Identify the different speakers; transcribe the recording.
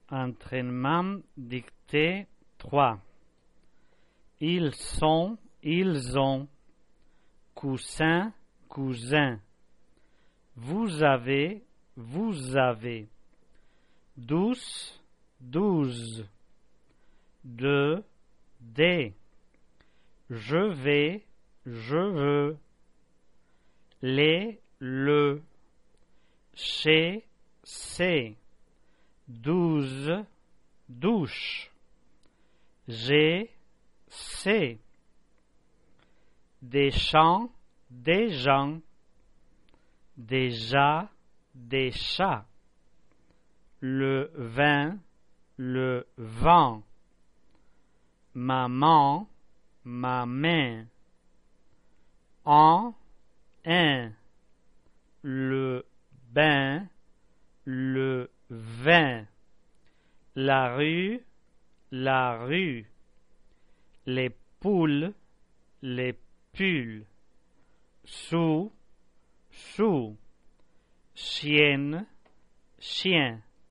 Speaker 1: Entraînement dictée 3. Ils sont, ils ont. Coussin, cousin. Vous avez, vous avez. 12, 12. De, des. Je vais, je veux. Les, le. Chez, c'est. 12, douche. J'ai, c'est. Des champs, des gens. Déjà, des chats. Le vin, le vent. Maman, ma main. En, un. Le bain, le vin. La rue, les poules, les pulls. Sous, chienne, chien.